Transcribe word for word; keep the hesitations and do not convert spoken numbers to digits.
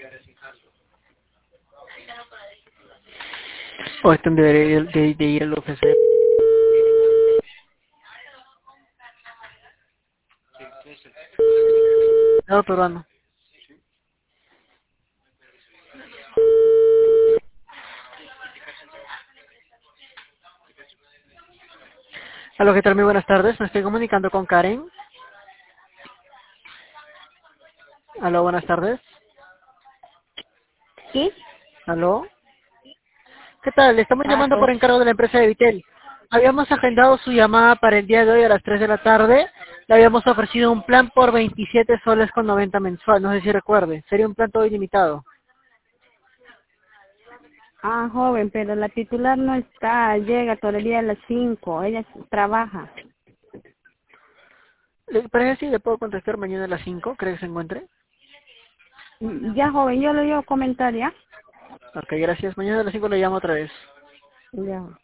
O este debería de, de, de ir al U F C. No, peruano. Hola, ¿qué tal? Muy buenas tardes. Me estoy comunicando con Karen. Aló, buenas tardes. ¿Sí? Aló. ¿Qué tal? Le estamos llamando por Aló. encargo de la empresa de Vitel. Habíamos agendado su llamada para el día de hoy a las tres de la tarde. Le habíamos ofrecido un plan por veintisiete soles con noventa mensual. No sé si recuerde. Sería un plan todo ilimitado. Ah, joven, pero la titular no está, llega todavía a las cinco, ella trabaja. ¿Le parece si le puedo contestar mañana a las cinco? ¿Cree que se encuentre? Mm, Ya, joven, yo le digo comentar, ¿ya? Ok, gracias. Mañana a las cinco le llamo otra vez. Ya.